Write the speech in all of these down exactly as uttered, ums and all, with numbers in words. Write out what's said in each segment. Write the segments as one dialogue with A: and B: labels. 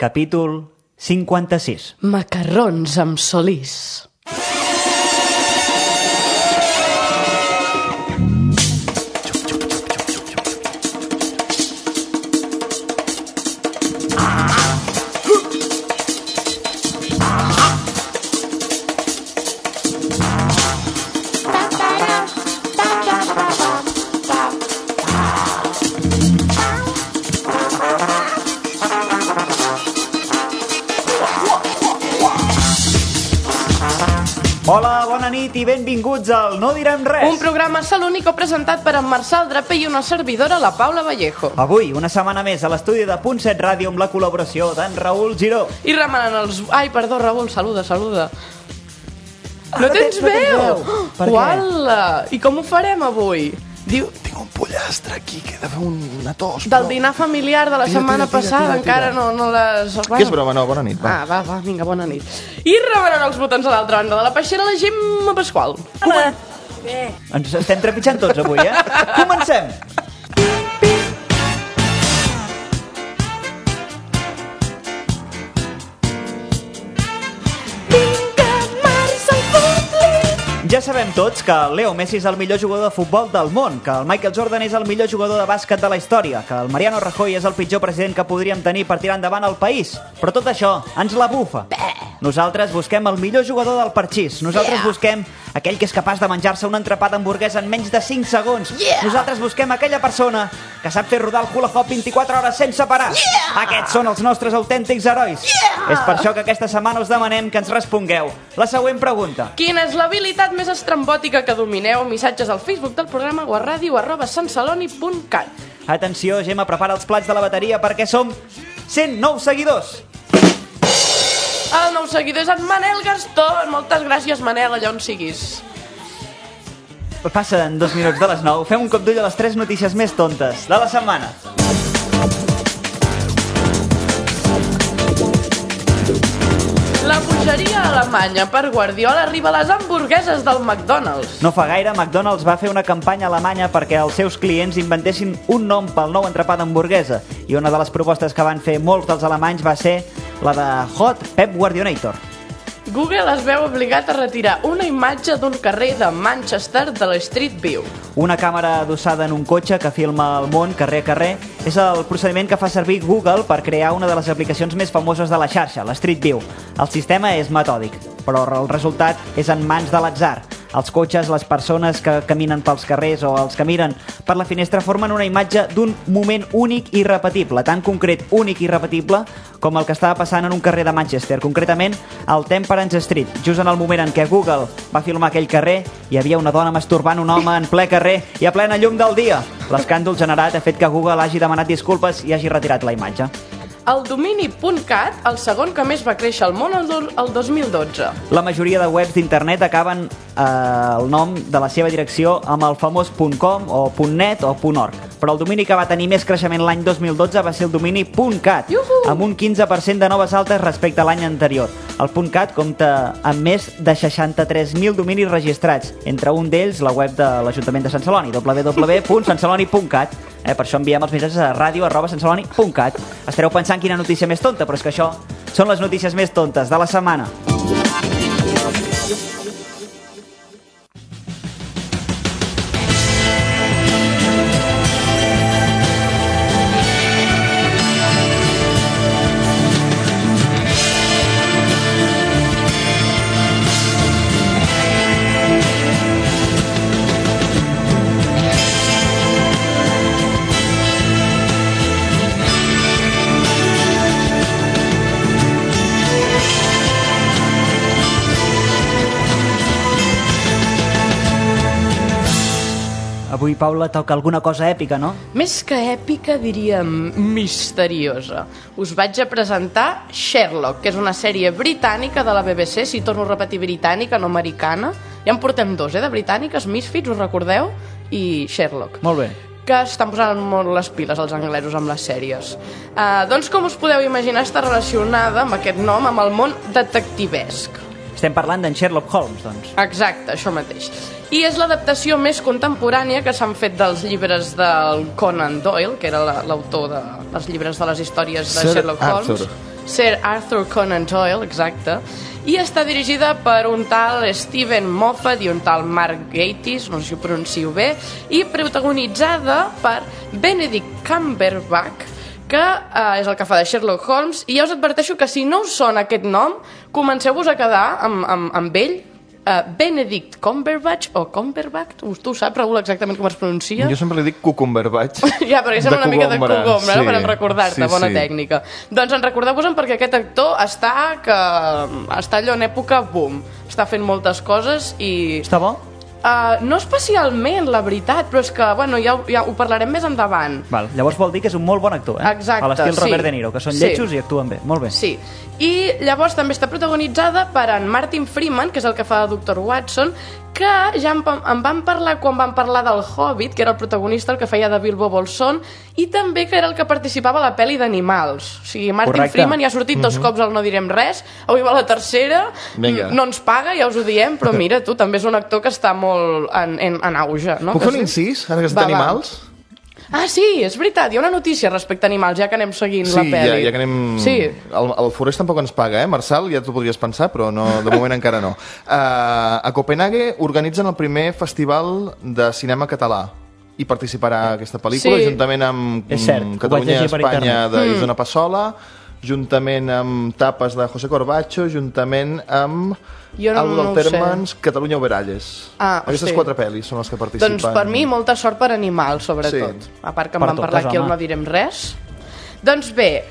A: capítol cinquanta-sis.
B: Macarrons amb solís.
A: Hola, bona nit i benvinguts al No Direm Res.
B: Un programa salónico presentat per en Marçal Draper i una servidora, la Paula Vallejo.
A: Avui, una setmana més, a l'estudi de Punt set Ràdio amb la col·laboració d'en Raül Giró.
B: I remenant els... Ai, perdó, Raül, saluda, saluda. No
A: Ah,
B: tens
A: no tens
B: veu?
A: veu. Per què?
B: Uala! I com ho farem avui? Diu...
C: Tinc un pollastre aquí, que he de fer una tos.
B: Del dinar familiar de la
C: Tira,
B: setmana
C: tira, tira,
B: passada,
C: tira, tira.
B: encara no, no les...
C: Que és broma, no, bona nit, va.
B: Ah, va, va, vinga, bona nit. I remenant els botons a l'altra banda de la peixera, la Gemma Pasqual.
A: Hola. Bé. Ens estem trepitjant tots avui, eh? Comencem! Ja sabem tots que el Leo Messi és el millor jugador de futbol del món, que el Michael Jordan és el millor jugador de bàsquet de la història, que el Mariano Rajoy és el pitjor president que podríem tenir per tirar endavant el país. Però tot això ens la bufa. Nosaltres busquem el millor jugador del parxís. Nosaltres busquem aquell que és capaç de menjar-se un entrepà d'hamburguesa en menys de cinc segons. Nosaltres busquem aquella persona que sap fer rodar el hula hop vint-i-quatre hores sense parar. Aquests són els nostres autèntics herois. És per això que aquesta setmana us demanem que ens respongueu la següent pregunta.
B: Quina és l'habilitat més estrambòtica que domineu? Missatges al Facebook del programa o a ràdio arroba santceloni punt cat.
A: Atenció, Gemma, prepara els plats de la bateria perquè som cent nou seguidors.
B: El nou seguidor és en Manel Gastón. Moltes gràcies, Manel, allà on siguis.
A: Passen dos minuts de les nou. Fem un cop d'ull a les tres notícies més tontes de la setmana.
B: La bogeria alemanya per Guardiola arriba a les hamburgueses del McDonald's.
A: No fa gaire, McDonald's va fer una campanya alemanya perquè els seus clients inventessin un nom pel nou entrepà d'hamburguesa. I una de les propostes que van fer molts dels alemanys va ser la de Hot Pep Guardionator.
B: Google es veu obligat a retirar una imatge d'un carrer de Manchester de la Street View.
A: Una càmera adossada en un cotxe que filma el món carrer a carrer és el procediment que fa servir Google per crear una de les aplicacions més famoses de la xarxa, la Street View. El sistema és metòdic, però el resultat és en mans de l'atzar. Els cotxes, les persones que caminen pels carrers o els que miren per la finestra formen una imatge d'un moment únic i irrepetible, tan concret, únic i irrepetible com el que estava passant en un carrer de Manchester, concretament al Temperance Street. Just en el moment en què Google va filmar aquell carrer, hi havia una dona masturbant un home en ple carrer i a plena llum del dia. L'escàndol generat ha fet que Google hagi demanat disculpes i hagi retirat la imatge.
B: El domini .cat, el segon que més va créixer al món el, do el dos mil dotze.
A: La majoria de webs d'internet acaben eh, el nom de la seva direcció amb el famós .com o .net o .org. Però el domini que va tenir més creixement l'any dos mil dotze va ser el domini .cat, amb un quinze per cent de noves altes respecte a l'any anterior. El .cat compta amb més de seixanta-tres mil dominis registrats, entre un d'ells la web de l'Ajuntament de Sant Celoni, w w w punt sant celoni punt cat. Eh, per això enviem els missatges a ràdio arroba sant celoni punt cat. Estareu pensant quina notícia més tonta, però és que això són les notícies més tontes de la setmana. Avui, Paula, toca alguna cosa èpica, no?
B: Més que èpica, diríem misteriosa. Us vaig a presentar Sherlock, que és una sèrie britànica de la B B C, si torno a repetir britànica, no americana. Ja en portem dos, eh, de britàniques, Misfits, us recordeu? I Sherlock.
A: Molt bé.
B: Que estan posant molt les piles els anglesos amb les sèries. Uh, doncs, com us podeu imaginar, està relacionada amb aquest nom, amb el món detectivesc.
A: Estem parlant d'en Sherlock Holmes, doncs.
B: Exacte, això mateix. I és l'adaptació més contemporània que s'han fet dels llibres del Conan Doyle, que era l'autor de, dels llibres de les històries de
C: Sir
B: Sherlock Holmes.
C: Arthur.
B: Sir Arthur Conan Doyle, exacte, i està dirigida per un tal Steven Moffat i un tal Mark Gatiss, no sé si ho pronuncio bé, i protagonitzada per Benedict Cumberbatch, que eh, és el que fa de Sherlock Holmes, i ja us adverteixo que si no us sona aquest nom, comenceu-vos a quedar amb, amb, amb ell. Uh, Benedict Cumberbatch o Cumberbatch, tu, tu saps, Raül, exactament com es pronuncia?
C: Jo sempre li dic cucumberbatch.
B: Ja, perquè sembla una mica de cogombre, sí, no? Per en recordar-te,
C: sí,
B: bona
C: sí.
B: tècnica. Doncs en recordeu-vos-en perquè aquest actor està, que, està allò en època boom, està fent moltes coses i...
A: Està bo?
B: Uh, no especialment, la veritat, però és que, bueno, ja, ja ho parlarem més endavant.
A: Val, llavors vol dir que és un molt bon actor, eh?
B: Exacte,
A: a l'estil
B: sí.
A: Robert De Niro, que són
B: Sí.
A: lletjos i actuen bé, molt bé.
B: Sí, i llavors també està protagonitzada per en Martin Freeman, que és el que fa de doctor Watson, que ja em, em van parlar quan van parlar del Hobbit, que era el protagonista, el que feia de Bilbo Bolsón, i també que era el que participava a la pel·li d'Animals. O sigui, Martin
A: Correcte.
B: Freeman ja ha sortit dos cops al No direm res, avui va la tercera,
C: Vinga.
B: no ens paga, ja us ho diem, però mira, tu també és un actor que està molt en, en, en auge. No?
C: Puc
B: Que
C: fer un
B: sí?
C: incís, ara que has
B: Va,
C: dit
B: va.
C: animals?
B: Ah, sí, és veritat, hi ha una notícia respecte a animals, ja que anem seguint
C: Sí,
B: la
C: ja,
B: pel·li.
C: ja que anem...
B: Sí.
C: El, el Forest tampoc ens paga, eh, Marçal? Ja t'ho podries pensar, però no, de moment encara no. Uh, a Copenhague organitzen el primer festival de cinema català i participarà aquesta pel·lícula,
B: Sí.
C: juntament amb
A: És cert, ho vaig
C: Catalunya
A: llegir per
C: Espanya
A: internet.
C: d'Isona Passola, juntament amb Tapes de José Corbacho, juntament amb
B: Jo no-
C: Algo
B: no ho
C: del
B: sé.
C: Termans, Catalunya Oberalles.
B: Ah,
C: Aquestes
B: sí.
C: quatre pel·lis són les que participen.
B: Doncs per mi molta sort per animals, sobretot.
C: Sí.
B: A part que em
A: Per
B: van
A: totes,
B: parlar aquí al
A: home.
B: No direm res. Doncs bé,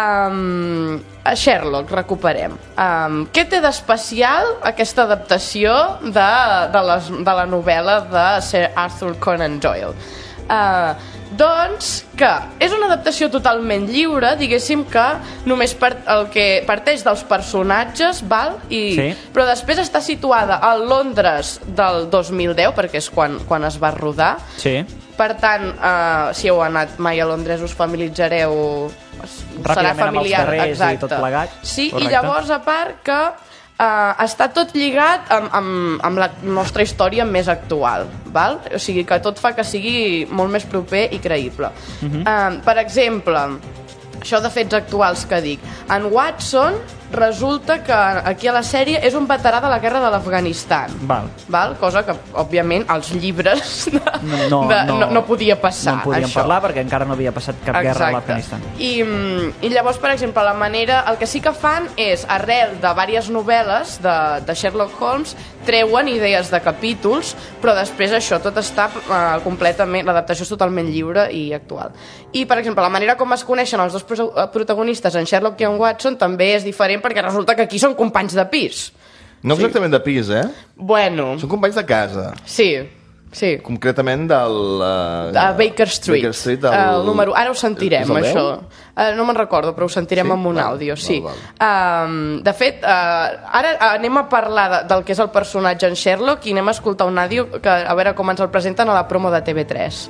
B: um, a Sherlock recuperem. Um, què té d'especial aquesta adaptació de, de, les, de la novel·la de Sir Arthur Conan Doyle? Uh, doncs que és una adaptació totalment lliure, diguéssim que només part, el que parteix dels personatges, val? I,
A: Sí.
B: però després està situada a Londres del dos mil deu, perquè és quan, quan es va rodar.
A: Sí.
B: Per tant, uh, si heu anat mai a Londres us familiaritzareu, serà
A: Ràpidament amb els
B: familiar,
A: carrers i
B: exacte.
A: tot plegat.
B: Sí,
A: Correcte.
B: i llavors a part que uh, està tot lligat amb, amb, amb la nostra història més actual, val? O sigui que tot fa que sigui molt més proper i creïble. Uh -huh. uh, per exemple, això de fets actuals que dic, en Watson resulta que aquí a la sèrie és un veterà de la guerra de l'Afganistan.
A: Val.
B: Val? Cosa que, òbviament, als llibres de,
A: No,
B: de,
A: no,
B: no, no podia passar,
A: No en podíem
B: això.
A: parlar perquè encara no havia passat cap guerra a
B: Exacte.
A: l'Afganistan.
B: I, mm, I llavors, per exemple, la manera... El que sí que fan és, arrel de diverses novel·les de, de Sherlock Holmes, treuen idees de capítols, però després això tot està uh, completament... L'adaptació és totalment lliure i actual. I, per exemple, la manera com es coneixen els dos pro- protagonistes en Sherlock i en Watson també és diferent perquè resulta que aquí són companys de pis.
C: No exactament de pis, eh?
B: Bueno,
C: Són companys de casa.
B: sí, sí.
C: Concretament del... Uh,
B: A Baker Street,
C: Baker Street del...
B: el número... Ara ho sentirem,
C: És el deu?
B: això. Uh, no me'n recordo, però ho sentirem
C: Sí?
B: amb un
C: Val,
B: àudio, sí.
C: val,
B: Um, de fet, uh, ara anem a parlar de, del que és el personatge en Sherlock i anem a escoltar un àudio que, a veure com ens el presenten a la promo de T V tres.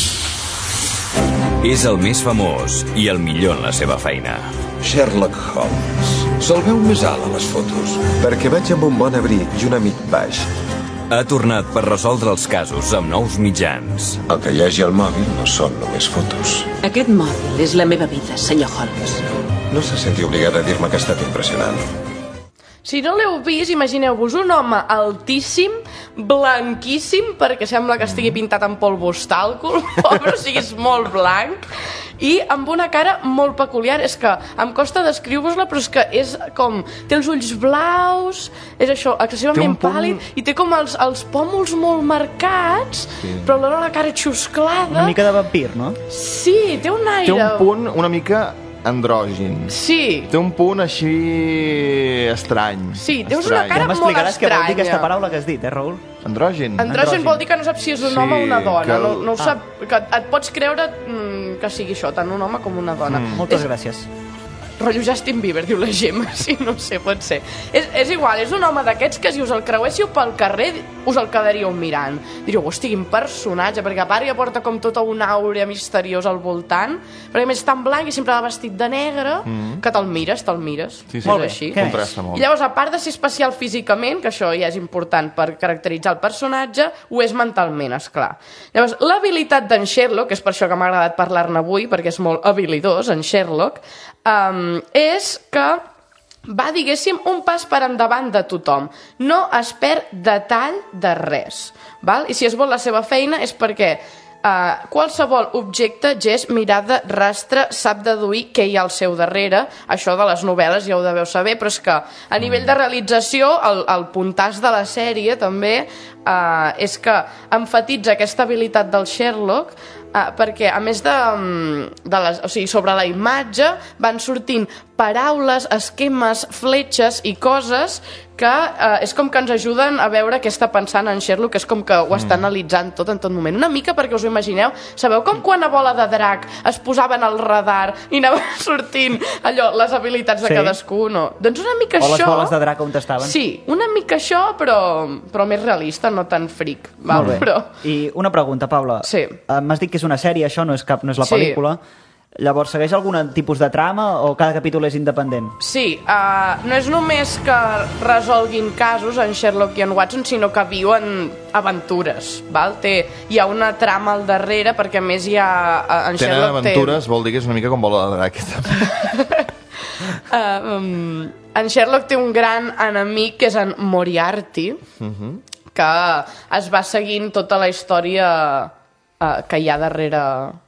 D: És el més famós i el millor en la seva feina.
E: Sherlock Holmes. Se'l veu més alt a les fotos. Perquè vaig amb un bon abric i un amic baix.
D: Ha tornat per resoldre els casos amb nous mitjans.
E: El que hi hagi al mòbil no són només fotos.
F: Aquest mòbil és la meva vida, senyor Holmes.
E: No se senti obligada a dir-me que ha estat impressionant.
B: Si no l'heu vist, imagineu-vos un home altíssim, blanquíssim, perquè sembla que estigui pintat amb polvos tàlcol, pobre, o sigui, és molt blanc, i amb una cara molt peculiar. És que em costa descriure-vos-la, però és que és com... Té els ulls blaus, és això, excessivament
C: Té un punt-
B: pàl·lid, i té com els, els pòmuls molt marcats, sí. però alhora la cara xusclada.
A: Una mica de vampir, no?
B: Sí, té un aire...
C: Té un punt una mica andrògin.
B: Sí,
C: Té un punt així estrany.
B: Sí, té una
C: estrany.
B: cara-
A: Ja m'explicaràs què vol dir
B: estranya.
A: aquesta paraula que has dit, eh, Raül?
C: Andrògin.
B: androgen
A: Andrògin.
B: vol dir que no saps si és un
C: Sí,
B: home o una dona,
C: que el-
B: no, no ho
A: Ah.
B: sap, que et pots creure mm, que sigui això, tant un home com una dona. Mm.
A: Moltes
B: és,
A: gràcies.
B: Rotllo Justin Bieber, diu la Gemma, sí, no sé, pot ser. És, és igual, és un home d'aquests que si us el creuéssiu pel carrer us el quedaríeu mirant. Diríeu, hosti, quin personatge, perquè a part ja porta com tota una àurea misteriosa al voltant, perquè a més és tan blanc i sempre va vestit de negre, mm. que te'l mires, te'l mires.
C: Sí, sí.
B: Molt bé, així.
C: Contrasta molt.
B: I llavors, a part de ser especial físicament, que això ja és important per caracteritzar el personatge, ho és mentalment, esclar. Llavors, l'habilitat d'en Sherlock, que és per això que m'ha agradat parlar-ne avui, perquè és molt habilidós, en Sherlock, um, és que va, diguéssim, un pas per endavant de tothom. No es perd detall de res. Val? I si es vol la seva feina és perquè Uh, qualsevol objecte, gest, mirada, rastre sap deduir què hi ha al seu darrere. Això de les novel·les ja ho deveu saber, però és que a nivell de realització el, el puntàs de la sèrie també uh, és que emfatitza aquesta habilitat del Sherlock, uh, perquè a més de, de les, o sigui, sobre la imatge van sortint paraules, esquemes, fletxes i coses que eh, és com que ens ajuden a veure què està pensant en Sherlock, que és com que ho està analitzant tot en tot moment. Una mica perquè us ho imagineu, sabeu com quan a Bola de Drac es posaven al radar i anaven sortint allò, les habilitats de sí. cadascú, no? Doncs una mica
A: o
B: això...
A: O les boles de drac on estaven.
B: Sí, una mica això, però, però més realista, no tan fric. Val?
A: Molt bé.
B: Però...
A: I una pregunta, Paula.
B: Sí.
A: Uh, M'has dit que és una sèrie, això no és, cap, no és la
B: Sí.
A: pel·lícula. Llavors, segueix algun tipus de trama o cada capítol és independent?
B: Sí, uh, no és només que resolguin casos en Sherlock i en Watson, sinó que viuen aventures, val? Té, hi ha una trama al darrere, perquè a més hi ha... Uh, en
C: Tenen
B: Sherlock
C: aventures,
B: té...
C: vol dir que és una mica com Bola de Drac.
B: uh, um, en Sherlock té un gran enemic, que és en Moriarty, uh-huh. que es va seguint tota la història uh, que hi ha darrere...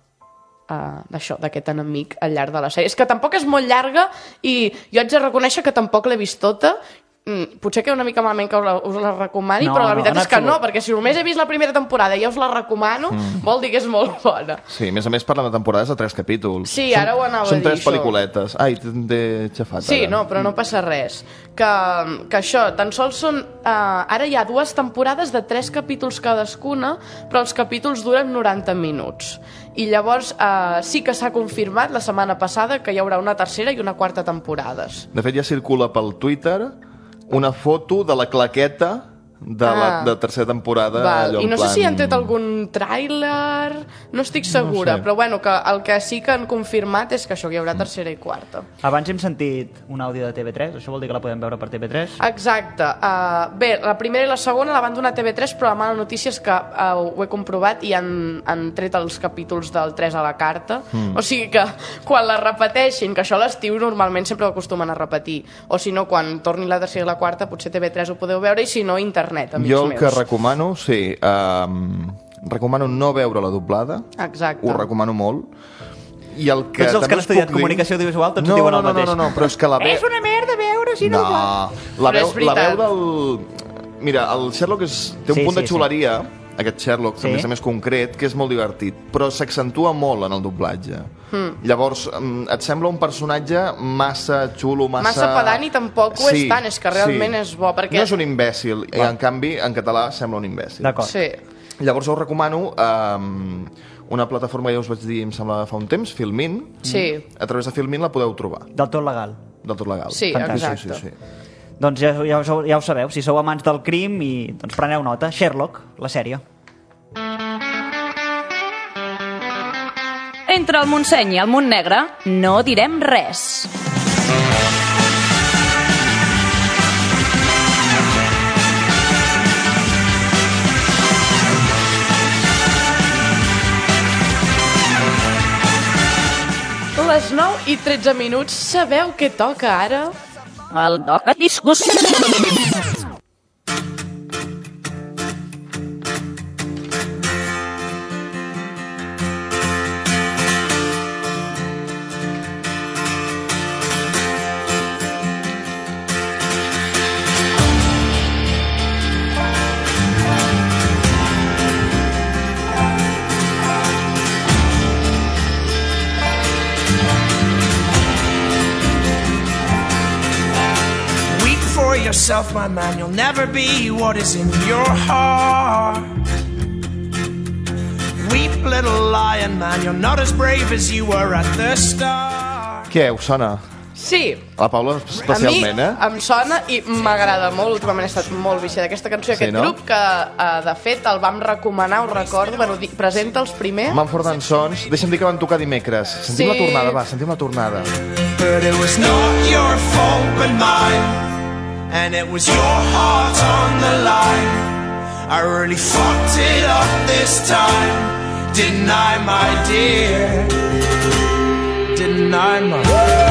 B: Uh, d'això, d'aquest enemic al llarg de la sèrie. És que tampoc és molt llarga i jo haig de reconèixer que tampoc l'he vist tota. Mm, potser que una mica malament que us la, us la recomani,
A: no,
B: però la
A: no,
B: veritat és que
A: absolut.
B: no, perquè si només he vist la primera temporada i ja us la recomano, mm. vol dir que és molt bona.
C: Sí, a més a més parlen de temporades de tres capítols.
B: Sí, ara ho anava a dir.
C: Són tres
B: això.
C: pel·lículetes. Ai, t'he xafat.
B: Sí,
C: ara.
B: no, però no passa res. Que, que això, tan sols són... Uh, ara hi ha dues temporades de tres capítols cadascuna, però els capítols duren noranta minuts. I llavors uh, sí que s'ha confirmat la setmana passada que hi haurà una tercera i una quarta temporades.
C: De fet, ja circula pel Twitter una foto de la claqueta de la
B: Ah.
C: de tercera temporada.
B: Val.
C: Allò
B: I no
C: en plan...
B: sé si han tret algun tràiler, no estic segura,
C: No sé.
B: però bueno, que el que sí que han confirmat és que això, que hi haurà tercera i quarta.
A: Abans hem sentit un àudio de T V tres, això vol dir que la podem veure per T V tres?
B: Exacte. Uh, bé, la primera i la segona la van donar a T V tres, però la mala notícia és que uh, ho he comprovat i han, han tret els capítols del tres a la carta. Mm. O sigui que quan la repeteixin, que això a l'estiu normalment sempre ho acostumen a repetir, o si no, quan torni la tercera i la quarta, potser T V tres ho podeu veure, i si no, internet, amics
C: Jo el
B: meus.
C: que recomano, sí, um, recomano no veure la doblada.
B: Exacte.
C: Ho recomano molt. I el que
A: Tots els que han
C: també us
A: estudiat
C: puc dir-
A: comunicació audiovisual tots
C: no,
A: diuen el
C: no, no,
A: mateix.
C: No, no, no, però és que la veu...
A: És una merda veure si no...
C: No,
A: va.
C: la
B: Però
C: veu,
B: és veritat.
C: la veu del... Mira, el Sherlock és, té un
A: Sí,
C: punt
A: sí,
C: de xuleria, aquest Sherlock,
A: Sí.
C: a més a més concret, que és molt divertit, però s'accentua molt en el doblatge. Mm. Llavors, mm, et sembla un personatge massa xulo, massa...
B: Massa pedant i tampoc ho és tant, és que realment és bo, perquè...
C: No és un imbècil, i en canvi, en català sembla un imbècil.
A: D'acord.
B: Sí.
C: Llavors us recomano um, una plataforma que ja us vaig dir, em sembla, fa un temps, Filmin.
B: Sí.
C: A través de Filmin la podeu trobar,
A: Del tot legal.
C: del tot legal.
B: Sí,
A: Fantàstic.
B: exacte.
C: Sí, sí, sí.
A: Doncs ja, ja, ho, ja ho sabeu, si sou amants del crim, i doncs preneu nota. Sherlock, la sèrie.
G: Entre el Montseny i el Montnegre no direm res.
B: Les nou i tretze minuts, sabeu què toca ara?
G: El toca discussió.
H: Yourself, my man, you'll never be what is in your heart. Weep, little lion man, you're not as brave as you were at the start.
C: Què, us sona?
B: Sí.
C: La Paula especialment,
B: eh?
C: A
B: mi em sona i m'agrada molt. Últimament he estat molt viciada d'aquesta cançó i
C: Sí,
B: aquest
C: no?
B: grup que, eh, de fet, el vam recomanar, ho recordo. Bueno, di- presenta els primers.
C: Mumford and Sons. Deixa'm dir que van tocar dimecres. Sentim
B: Sí.
C: la tornada, va, sentim la tornada.
H: But it was not your fault but mine, and it was your heart on the line. I really fucked it up this time, didn't I, my dear? Didn't I, my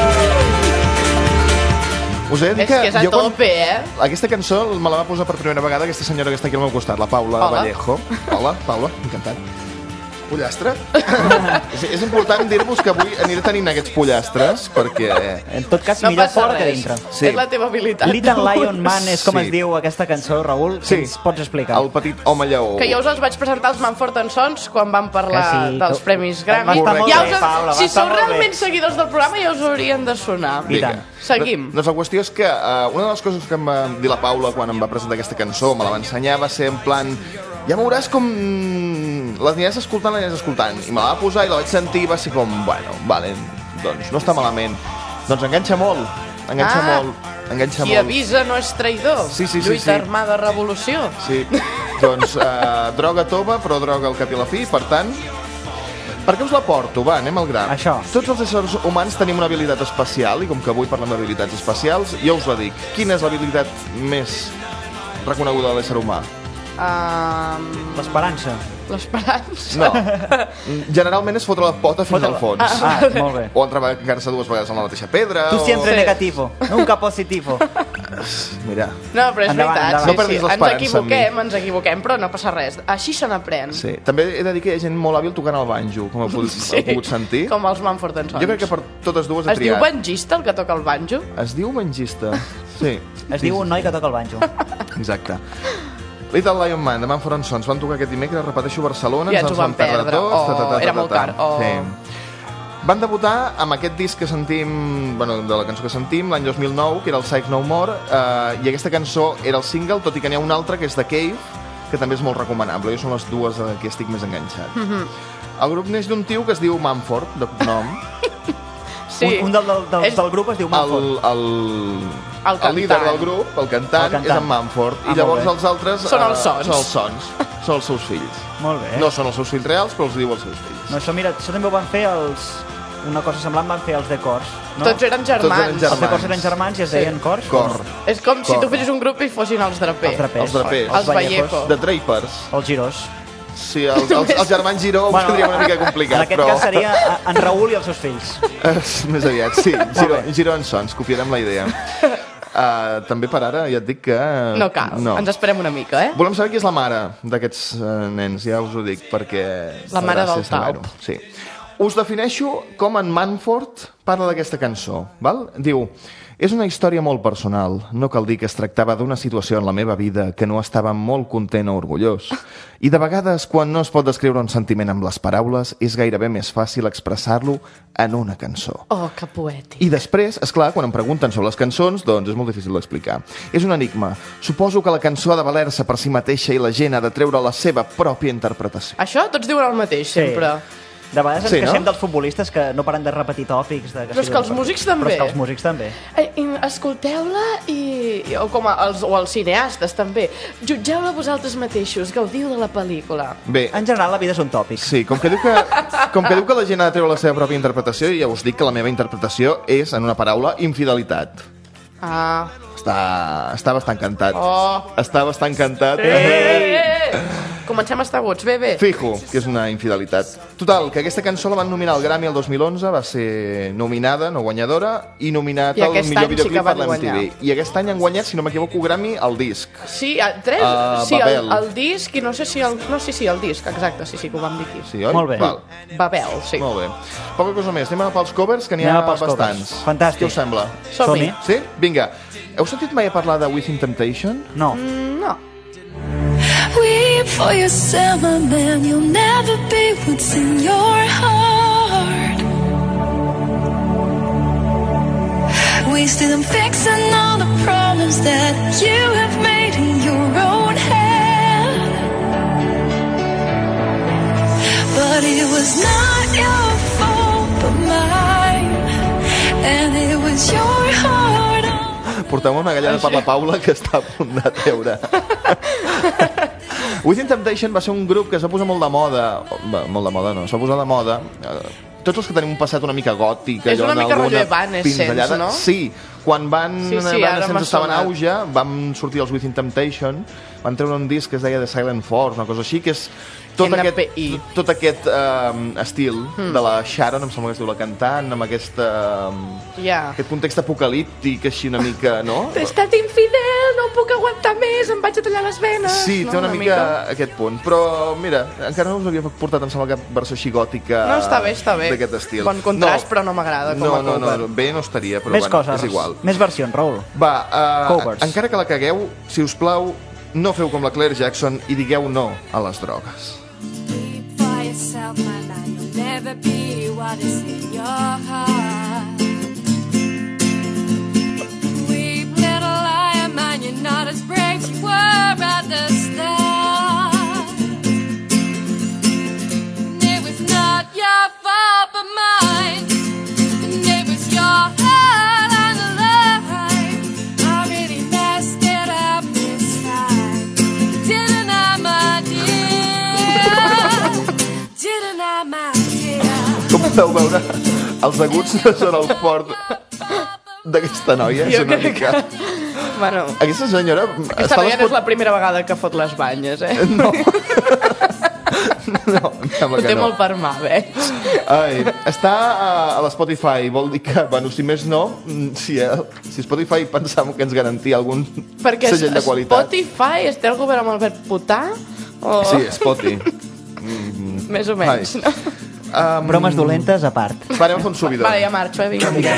C: Us he de dir
B: És
C: que...
B: que és a
C: jo quan-
B: tope, eh?
C: Aquesta cançó me la va posar per primera vegada aquesta senyora que està aquí al meu costat, la Paula
B: Hola.
C: Vallejo. Hola, Paula, encantat. Pollastre? és, és important dir-vos que avui aniré tenint aquests pollastres perquè...
A: En tot cas,
B: No
A: millor
B: passa
A: fora que
B: res.
A: dintre.
C: Sí.
B: És la teva habilitat.
A: Little Lion Man és com
C: Sí.
A: es diu aquesta cançó, Raül.
C: Sí.
A: Què ens pots explicar?
C: El petit home lleó.
B: Que jo us els vaig presentar als Mumford and Sons quan vam parlar
A: Que sí,
B: dels
A: que-
B: Premis
A: Va
B: Grammy.
A: estar molt
B: Ja
A: bé,
B: us,
A: Paula, va
B: si
A: estar
B: sou
A: molt bé.
B: realment seguidors del programa ja us haurien de sonar.
A: I tant.
B: Seguim.
C: Doncs la qüestió és que uh, una de les coses que em va dir la Paula quan em va presentar aquesta cançó, me la va ensenyar, va ser en plan... Ja veuràs com l'aniràs escoltant, l'aniràs escoltant. I me la va posar i la vaig sentir i va ser com... Bueno, vale, doncs no està malament. Doncs enganxa molt, enganxa
B: Ah,
C: molt, enganxa
B: Qui
C: molt.
B: avisa no és traïdor.
C: Sí, sí, sí,
B: Lluita
C: sí.
B: armada, revolució.
C: Sí, doncs uh, droga tova, però droga al cap i a la fi, per tant... Per què us la porto? Va, anem al gra.
A: Això.
C: Tots els éssers humans tenim una habilitat especial, i com que avui parlem d'habilitats especials, jo us la dic. Quina és l'habilitat més reconeguda de l'ésser humà?
B: Um,
A: L'esperança.
B: L'esperança.
C: No. Generalment és fotre la pota fins al fons.
A: Ah, molt bé.
C: O entrebancar-se dues vegades en la mateixa pedra.
A: Tu
C: o...
A: siempre
B: Sí.
A: negativo, nunca positivo.
C: Mira.
B: No, però és
A: Endavant,
B: veritat.
A: endavant.
C: No
B: Sí,
C: perdis
B: sí. Ens
C: l'esperança en
B: equivoquem, ens equivoquem, però no passa res. Així se n'aprèn.
C: Sí. També he de dir que hi ha gent molt hàbil tocant el banjo, com heu pogut,
B: Sí.
C: heu pogut sentir.
B: Com els Mumford and Sons.
C: Jo crec que per totes dues he
B: Es diu
C: triat.
B: banjista, el que toca el banjo?
C: Es diu banjista. Sí.
A: Es diu un noi que toca el banjo.
C: Exacte. Little Lion Man, de Mumford and Sons, van tocar aquest dimecres, repeteixo, a Barcelona,
B: I
C: ens
B: ens ho vam perdre. Oh, era molt car. Oh.
C: Sí. Van debutar amb aquest disc que sentim, bueno, de la cançó que sentim, l'any dos mil nou, que era el Psych No More, eh, i aquesta cançó era el single, tot i que n'hi ha una altra, que és The Cave, que també és molt recomanable. Jo són les dues a què estic més enganxat.
B: Mhm.
C: El grup neix d'un tio que es diu Mumford, de cognom.
B: Sí.
A: Un, un del, del, del,
B: És-
A: del grup es diu
C: El,
A: Mumford.
C: el,
B: El
C: el líder
B: cantant.
C: del grup, el cantant,
A: El cantant.
C: és en Mumford.
A: Ah,
C: I llavors
A: molt bé.
C: els altres...
B: Són els
C: eh,
B: sons.
C: Són els sons. Són els seus fills.
A: Molt bé.
C: No són els seus fills reals, però els diu els seus fills.
A: No, això, mira, això també ho van fer els... Una cosa semblant van fer els de Cors. No?
B: Tots eren germans.
C: Tots eren
A: Els de Cors
C: germans.
A: eren germans i es
B: Sí.
A: deien Cors?
C: Cor.
B: És com si
C: Cor.
B: tu fessis un grup i fossin els Draper.
A: Els drapers.
C: Els drapers.
B: Els Vallejo.
C: The Drapers.
A: Els Girós.
C: Sí, els, els, els germans Giró ho
A: Bueno,
C: tindríem una mica complicat,
A: En aquest
C: però...
A: cas seria eh, en Raül i els seus fills.
C: Eh, Més aviat, sí. Giró, Giró en Sons, copiarem la idea. Uh, també per ara ja et dic que...
B: No cal,
C: No.
B: ens esperem una mica, eh?
C: Volem saber qui és la mare d'aquests uh, nens, ja us ho dic, perquè...
B: La mare
C: fa gràcia
B: del
C: saber-ho.
B: Taup.
C: Sí. Us defineixo com en Mumford parla d'aquesta cançó, val? Diu: és una història molt personal. No cal dir que es tractava d'una situació en la meva vida que no estava molt content o orgullós. I de vegades, quan no es pot descriure un sentiment amb les paraules, és gairebé més fàcil expressar-lo en una cançó.
B: Oh, que poètic.
C: I després, és clar, quan em pregunten sobre les cançons, doncs és molt difícil d'explicar. És un enigma. Suposo que la cançó ha de valer-se per si mateixa i la gent ha de treure la seva pròpia interpretació.
B: Això tots diuen el mateix,
A: Sí.
B: sempre.
A: De vegades ens
C: Sí, no?
A: queixem dels futbolistes que no paren de repetir tòpics. De que
B: Però és
A: sí,
B: que els
A: del-
B: músics també.
A: Però és que els músics també.
B: Eh, i escolteu-la i... o com a, els, o els cineastes també. Jutgeu-la vosaltres mateixos, gaudiu de la pel·lícula.
C: Bé,
A: En general, la vida és un tòpic.
C: sí, com que, diu que, com que diu que la gent ha de treure la seva pròpia interpretació, ja us dic que la meva interpretació és, en una paraula, infidelitat.
B: Ah.
C: Està, està bastant cantat.
B: Oh.
C: Està bastant cantat.
B: Eh, eh. Comencem a estar aguts, bé, bé.
C: Fijo, que és una infidelitat. Total, que aquesta cançó la van nominar al Grammy el dos mil onze, va ser nominada, no guanyadora, i nominat
B: I
C: al
B: aquest
C: millor
B: any sí que
C: videoclip
B: van
C: per l'M T V.
B: guanyar.
C: I aquest any han guanyat, si no m'equivoco, Grammy al disc.
B: Sí, a, tres,
C: Ah,
B: sí, el,
C: Babel.
B: el disc i no sé si el... No, sí, sí, el disc, exacte, sí, sí, que ho vam dir aquí.
C: Sí, oi?
A: Molt bé.
C: Val.
B: Babel, sí.
C: Molt bé. Poca cosa més. Anem a pels covers, que n'hi
A: Anem
C: ha
A: a pels
C: bastants.
A: covers. Fantàstic.
C: Què us sembla?
B: Som-hi.
C: Sí? Vinga. Heu sentit mai a parlar de Within Temptation?
A: No.
B: No.
I: Weep for yourself, my man. You'll never be what's in your heart. Wasted on fixing all the problems that you have made in your own head. But it was not your fault, but mine. And it was was your heart on.
C: Porteu una gallada per la Paula que està a punt de treure. Within Temptation va ser un grup que es va posar molt de moda, bé, molt de moda no, es va posar de moda, eh, tots els que tenim un passat una mica gòtic,
B: és una mica rotllo Evanescence, no?
C: Sí, quan van
B: sí, sí,
C: Evanescence estava en auge, vam sortir els Within Temptation, van treure un disc que es deia The Silent Force, una cosa així, que és tot
B: N P I.
C: aquest, tot aquest uh, estil mm. de la Sharon, em sembla que es diu la cantant, amb aquest, uh,
B: yeah.
C: aquest context apocalíptic, així una mica, no?
B: T'he estat infidel, no puc aguantar més, em vaig a tallar les venes.
C: Sí,
B: no,
C: té una,
B: una
C: mica,
B: mica
C: aquest punt. Però, mira, encara no us havia portat, em sembla, cap versió així gòtica
B: no, està bé, està bé.
C: D'aquest estil.
B: Bon contrast, no. Però no m'agrada com
C: no,
B: a cover.
C: No, no, bé no estaria, però
A: més
C: bueno,
A: coses,
C: és igual.
A: Més versions, Raül.
C: Va, uh,
A: Covers.
C: encara que la cagueu, si us plau, no feu com la Claire Jackson i digueu no a les drogues.
I: Yourself, my man, you'll never be what is in your heart. Weep, little lion, man, you're not as brave as you were at the start. And it was not your fault but mine, and it was your heart on the line. I really messed it up this time, didn't I, my dear? Didn't I, my dear?
C: Com podeu veure, els aguts no són el fort d'aquesta noia.
B: Jo
C: és una
B: crec
C: mica...
B: que... Bueno,
C: aquesta senyora...
B: aquesta noia no és la primera vegada que fot les banyes, eh?
C: No. No, em sembla
B: Ho
C: que
B: té
C: no.
B: molt per mà, veig.
C: Ai, està a, a l'Spotify, vol dir que, bueno, si més no, si, eh, si Spotify pensàvem que ens garantia algun
B: Perquè
C: segell de qualitat.
B: Spotify es té el govern amb Albert Putà? O...
C: Sí, Spotify. Mm,
B: més o menys,
C: ai.
B: no?
A: Um, Bromes dolentes a part.
C: Farem un subidor.
B: Vale, ja marxo, eh? Vinga, vinga.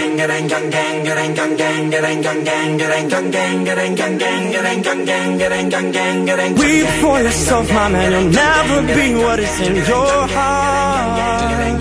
H: Weep for yourself, my man, you'll never be what is in your heart.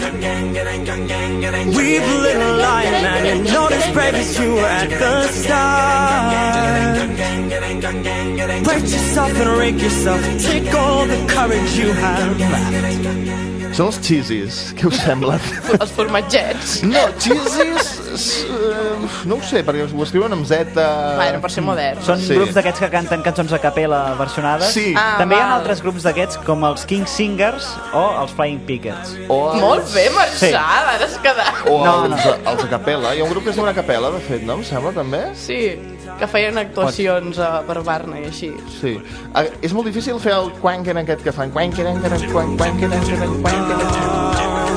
H: Weep, little lion, man, you're not as brave as you were at the start. Break yourself and rake yourself, take all the courage you have left.
C: Són els cheesies, què us sembla?
B: Els formatgets.
C: No, cheesies, uh, no ho sé, perquè ho escriuen amb Z.
B: Bueno, per ser moderns.
A: Són
C: Sí.
A: grups d'aquests que canten cançons a capella versionades.
C: Sí.
B: Ah,
A: També hi ha
B: val.
A: altres grups d'aquests, com els King Singers o els Flying Pickets.
C: O els...
B: Molt bé, Marçal, ara has quedat.
C: O
A: No,
C: els,
A: no.
C: els a capella. Hi ha un grup que es diu una capella, de fet, no? Em sembla, també?
B: Sí, que feien actuacions a, per Barna i així.
C: Sí. Ah, és molt difícil fer el quanken aquest que fan. Quanken, quanken, quanken, quanken, quanken, quanken.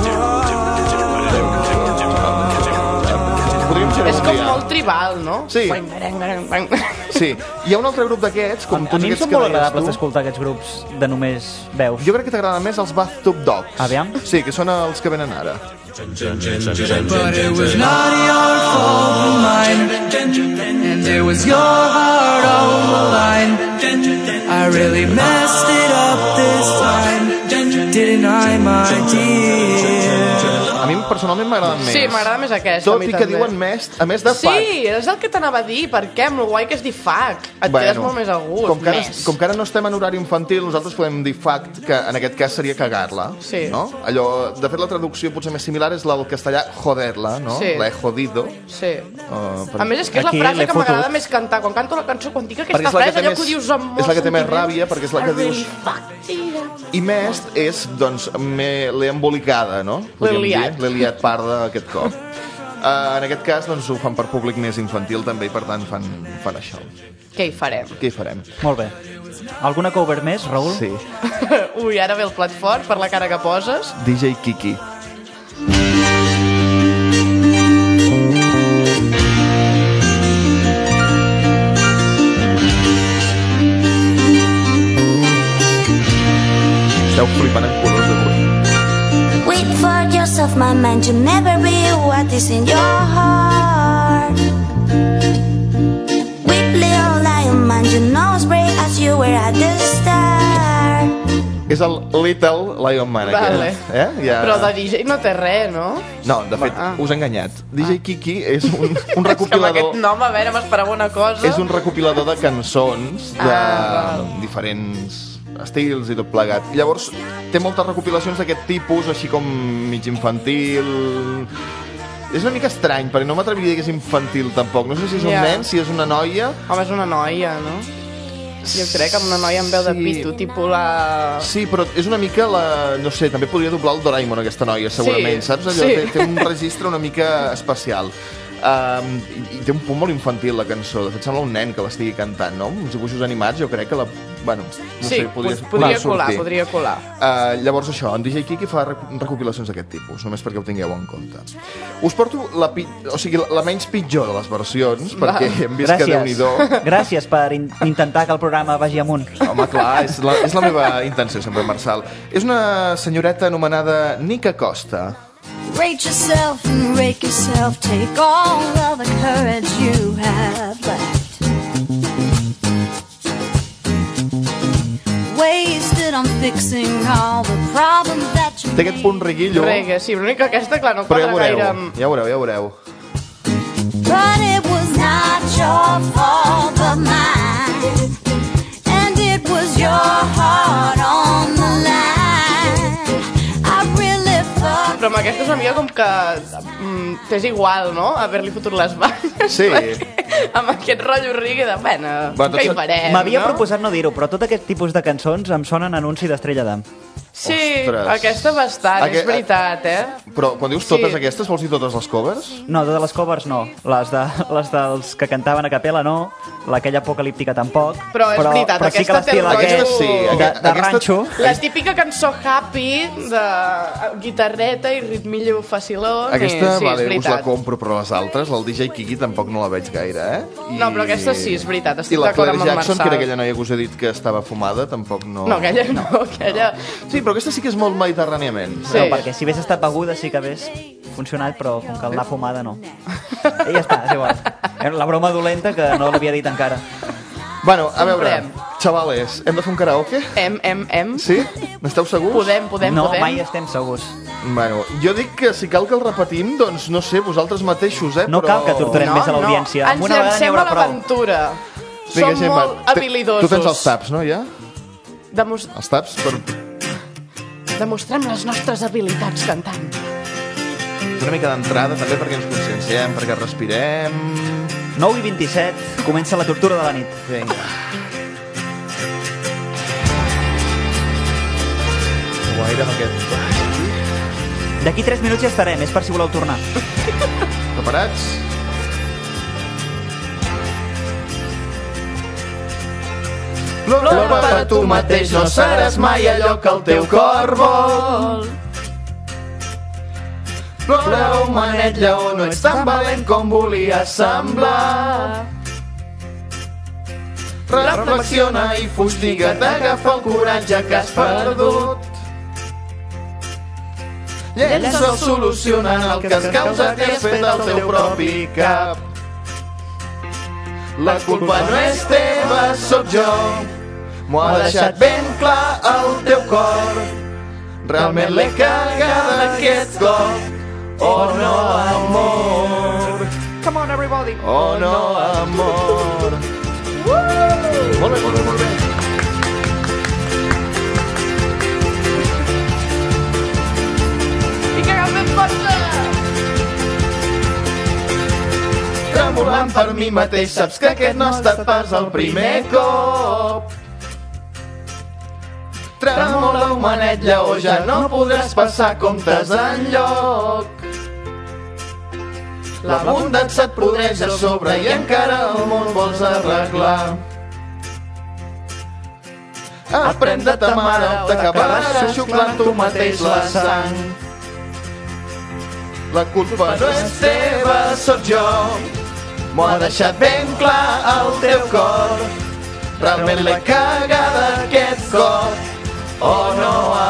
C: Podríem fer
B: És
C: un
B: com
C: dia.
B: molt tribal, no?
C: Sí.
B: Bang, bang, bang, bang.
C: Sí. Hi ha un altre grup d'aquests, com
A: A
C: tots
A: mi em
C: aquests
A: són
C: que
A: molt
C: deies
A: agradables
C: tu.
A: d'escoltar aquests grups de només veus.
C: Jo crec que t'agraden més els Bathtub Dogs.
A: Aviam.
C: Sí, que són els que venen ara.
H: But it was not your fault but mine, and it was your heart on the line. I really messed it up this time, didn't I, my dear?
C: A mi personalment m'agraden més.
B: Sí, m'agrada més aquesta.
C: Tot
B: a mi
C: i que
B: també.
C: diuen més, a més de
B: Sí,
C: fuck.
B: és el que t'anava a dir. Per què? Amb el guai que es dir fuck. Et quedes molt més a gust.
C: com que, ara,
B: més.
C: com que ara no estem en horari infantil, nosaltres podem dir fact, que en aquest cas seria cagar-la.
B: Sí.
C: No? Allò, de fet, la traducció potser més similar és la del castellà joder-la, no?
B: Sí.
C: La he jodido.
B: Sí.
C: Uh, per...
B: A més, és que és
A: Aquí
B: la frase
A: l'he
B: que m'agrada
A: fotut.
B: més cantar. Quan canto la cançó, quan dic
C: Perquè
B: aquesta
C: és la que
B: frase,
C: té
B: allò
C: més-
B: que ho dius amb molt
C: és la que té més
B: sentiment.
C: ràbia, perquè és la que
B: I really
C: dius-
B: fucked it up.
C: I més és, doncs, me- l'he embolicada, no? Podríem
B: L'he liat.
C: dir. L'he liat parda aquest cop. Uh, en aquest cas, doncs, ho fan per públic més infantil també, i per tant fan, fan això.
B: Què hi farem?
C: Què hi farem?
A: Molt bé. Alguna cover més, Raül?
C: Sí.
B: Ui, ara ve el plat fort per la cara que poses.
C: D J Kiki. Esteu flipant en colors avui.
I: Wait for yourself, my man, to never be what is in your heart. Weep, little lion, man, you know as brave as you were at the start.
C: És el Little Lion Man,
B: Vale.
C: aquest. Eh? Ja...
B: Però de D J no té res, no?
C: No, de fet,
B: Va.
C: us he enganyat. D J Kiki és un, un
B: És que amb
C: recopilador...
B: aquest nom, a veure, m'esperava una cosa.
C: És un recopilador de cançons de
B: Ah, val.
C: diferents estils i tot plegat. I llavors té moltes recopilacions d'aquest tipus, així com mig infantil... és una mica estrany, perquè no m'atreviria a dir que és infantil, tampoc. No sé si és un
B: Ja.
C: nen, si és una noia...
B: Home, és una noia, no? Jo crec que amb una noia amb veu de
C: Sí.
B: pito, tipus la...
C: Sí, però és una mica la... No sé, també podria doblar el Doraemon, aquesta noia, segurament,
B: Sí,
C: saps? Allò
B: sí.
C: té, té un registre una mica especial. Um, i, I té un punt molt infantil, la cançó. De fet, sembla un nen que l'estigui cantant, no? Uns dibuixos animats, jo crec que la... Bueno, no
B: Sí,
C: sé, podria,
B: pod- podria
C: sortir.
B: colar, podria colar.
C: Uh, llavors això, en D J Kiki fa rec recopilacions d'aquest tipus, només perquè ho tingueu en compte. Us porto la, pi o sigui, la, la menys pitjor de les versions,
B: Va.
C: perquè hem vist que Déu-n'hi-do...
A: Gràcies per in intentar que el programa vagi amunt.
C: Home, clar, és la, és la meva intenció sempre, Marçal. És una senyoreta anomenada Nica Costa.
J: Rate yourself and rake yourself. Take all of the courage you have left. Wasted on fixing all the problems that you
C: Té aquest punt riguillo,
B: Reggae, sí, l'únic que aquesta, clar, no
C: però ja
B: quadra
C: veureu,
B: gaire amb...
C: ja veureu, ja veureu.
J: But it was not your fault but mine. And it was your heart on the line. I really thought.
B: Però amb aquesta és una mica com que mm, t'és igual, no? Haver-li fotut les banyes.
C: Sí.
B: Amb aquest rotllo rigui de, bueno,
C: Bueno,
B: què hi
C: tot-
B: farem,
A: M'havia
B: no?
A: proposat no dir-ho, però tot aquest tipus de cançons em sonen anunci d'Estrella d'Am.
B: Sí,
C: Ostres.
B: aquesta bastant,
C: Aque-
B: és veritat, eh?
C: Però quan dius totes
B: Sí.
C: aquestes, vols dir totes les covers?
A: No, de les covers no. Les, de, les dels que cantaven a capella no. L'aquella apocalíptica tampoc.
B: Però és veritat,
A: però sí que
B: aquesta té
A: l'estil
B: el
A: aquest
C: Aquesta sí,
A: de,
C: aquest-
A: de
C: aquesta-
A: ranxo.
B: La típica cançó happy de guitarreta i ritmillo facilón.
C: Aquesta,
B: i, sí,
C: vale,
B: és
C: us la
B: veritat.
C: compro, però les altres, el D J Kiki tampoc no la veig gaire, eh? I...
B: No, però aquesta sí, és veritat, estic
C: I la
B: d'acord
C: Claire
B: amb en
C: Jackson,
B: Marçal.
C: que era aquella noia que us he dit que estava fumada, tampoc no...
B: No, aquella no, aquella...
C: Sí, però aquesta sí que és molt mediterràniament.
B: Sí.
A: No, perquè si hagués estat beguda sí que hagués funcionat, però com que el anar fumada no. I ja està, és igual. Era la broma dolenta que no l'havia dit encara.
C: Bueno, a veure,
B: Comprem.
C: xavales, hem de fer un karaoke?
B: Em, em, em.
C: Sí? N'esteu segurs?
B: Podem, podem,
A: No,
B: podem.
A: mai estem segurs.
C: Bueno, jo dic que si cal que el repetim, doncs no sé, vosaltres mateixos, eh?
A: No
C: però...
A: cal que torturem més a l'audiència.
B: Ens
A: Amb una vegada n'hi
B: llancem
A: haurà
B: a
A: prou.
B: l'aventura.
C: Vinga,
B: Som
C: Gemma,
B: molt
C: te-
B: habilidosos.
C: Tu tens els taps, no, ja?
B: Demos
C: Els taps per...
B: demostrem les nostres habilitats cantant.
C: Una mica d'entrada, també, perquè ens conscienciem, perquè respirem...
A: nou i vint-i-set, comença la tortura de la nit.
C: Vinga. Guaire amb aquest...
A: D'aquí tres minuts ja estarem, és per si voleu tornar.
C: Preparats? Plora per tu mateix, no seràs mai allò que el teu cor vol. Plora, homenet lleó, no ets tan valent com volies semblar. Reflexiona i fustiga't, agafa el coratge que has perdut. Llença'l solucionant el que es causa que has fet al teu propi cap. La culpa no és teva, sóc jo. M'ho ha deixat ben clar el teu cor. Realment l'he cagada aquest cop. Oh no, amor.
A: Come on, everybody!
C: Oh no, amor. Molt bé, molt bé, molt bé.
B: I que agafem força!
C: Tremolant per mi mateix, saps que aquest no ha estat pas el primer cop. Tremola, homenet lleó, ja no podràs passar comptes enlloc. La bondat se't podreix a sobre i encara el món vols arreglar. Aprèn de ta mare, t'acabaràs xuclant tu mateix la sang. La culpa no és teva, sóc jo. M'ho ha deixat ben clar el teu cor. Realment l'he cagada aquest cop. Oh no,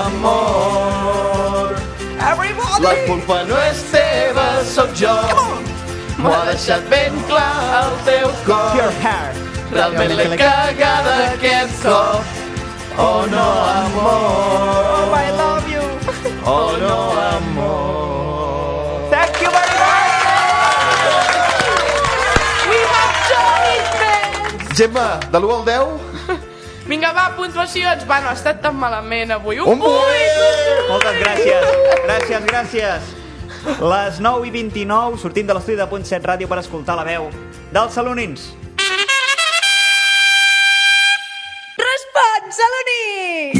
C: amor.
B: Everybody!
C: La culpa no és teva, sóc jo. M'ho ha deixat ben clar el teu cor.
A: Your hair.
C: Realment l'he cagada aquest cop. Oh no, amor.
A: Oh, I love you!
C: Oh no, amor.
A: Thank you very much!
B: We have joined fans!
C: Gemma, de l'u al deu?
B: Vinga, va, puntuacions. Va, no ha estat tan malament avui.
C: Un vuit!
A: Moltes gràcies. Gràcies, gràcies. Les nou i vint-i-nou, sortim de l'estudi de Punt set Ràdio per escoltar la veu dels salonins.
I: Respon, saloní!